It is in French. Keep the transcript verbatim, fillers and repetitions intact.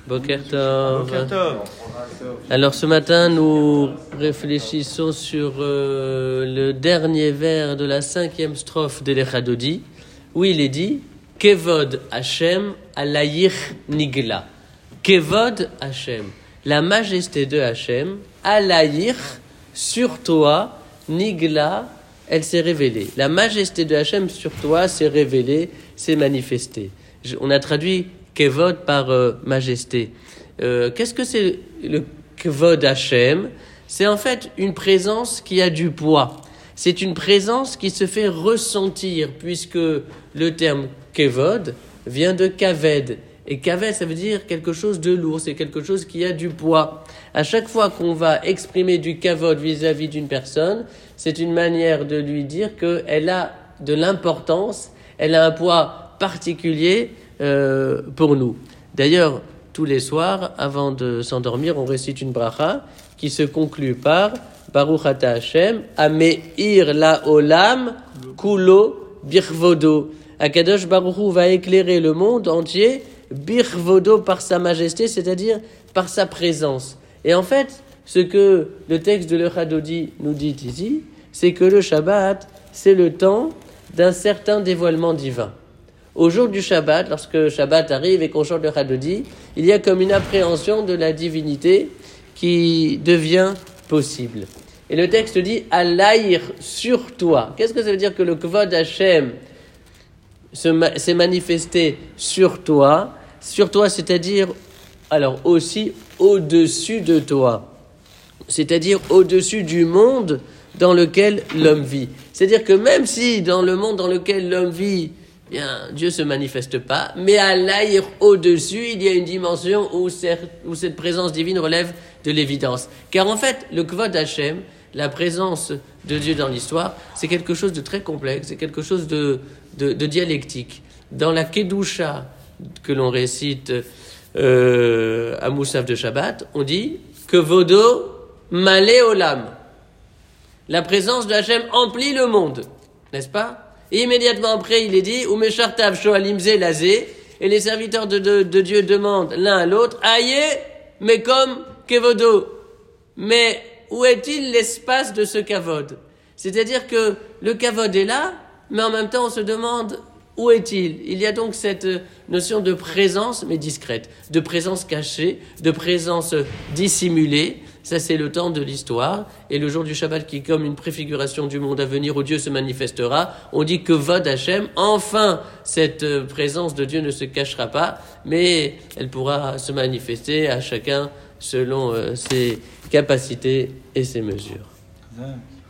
Boker Tov. Boker Tov. Alors ce matin, nous réfléchissons sur euh, le dernier vers de la cinquième strophe de l'Echadodi, où il est dit Kevod Hashem alayich nigla. Kevod Hashem, la majesté de Hashem, alayich, sur toi, nigla, elle s'est révélée. La majesté de Hashem sur toi s'est révélée, s'est manifestée. On a traduit Kevod par euh, majesté. Euh, qu'est-ce que c'est le Kevod Hashem? C'est en fait une présence qui a du poids. C'est une présence qui se fait ressentir, puisque le terme Kevod vient de Kaved. Et Kaved, ça veut dire quelque chose de lourd, c'est quelque chose qui a du poids. À chaque fois qu'on va exprimer du Kavod vis-à-vis d'une personne, c'est une manière de lui dire qu'elle a de l'importance, elle a un poids particulier euh, pour nous. D'ailleurs, tous les soirs, avant de s'endormir, on récite une bracha qui se conclut par Baruch Ata Hashem, Ameir la Olam, Kulo Birvodo. Akadosh Baruch Hu va éclairer le monde entier, Birvodo par sa majesté, c'est-à-dire par sa présence. Et en fait, ce que le texte de l'Echadodi nous dit ici, c'est que le Shabbat, c'est le temps d'un certain dévoilement divin. Au jour du Shabbat, lorsque Shabbat arrive et qu'on chante le Chadodi, il y a comme une appréhension de la divinité qui devient possible. Et le texte dit « Alaïr sur toi ». Qu'est-ce que ça veut dire que le Kvod Hashem s'est manifesté sur toi? Sur toi, c'est-à-dire, alors aussi au-dessus de toi. C'est-à-dire au-dessus du monde dans lequel l'homme vit. C'est-à-dire que même si dans le monde dans lequel l'homme vit, bien, Dieu ne se manifeste pas, mais à l'aïr au-dessus, il y a une dimension où, où cette présence divine relève de l'évidence. Car en fait, le Kvod Hashem, la présence de Dieu dans l'histoire, c'est quelque chose de très complexe, c'est quelque chose de, de, de dialectique. Dans la Kedusha que l'on récite euh, à Moussaf de Shabbat, on dit Kevodo Malé Olam. La présence de Hashem emplit le monde, n'est-ce pas? Et immédiatement après, il est dit, Umeshartav shoalimze lazé, et les serviteurs de, de, de Dieu demandent l'un à l'autre, Aïe, mais comme Kevodo. Mais où est-il l'espace de ce Kavod? C'est-à-dire que le Kavod est là, mais en même temps on se demande, où est-il? Il y a donc cette notion de présence, mais discrète, de présence cachée, de présence dissimulée. Ça, c'est le temps de l'histoire. Et le jour du Shabbat, qui est comme une préfiguration du monde à venir où Dieu se manifestera, on dit que Vod Hashem, enfin, cette présence de Dieu ne se cachera pas, mais elle pourra se manifester à chacun selon euh, ses capacités et ses mesures.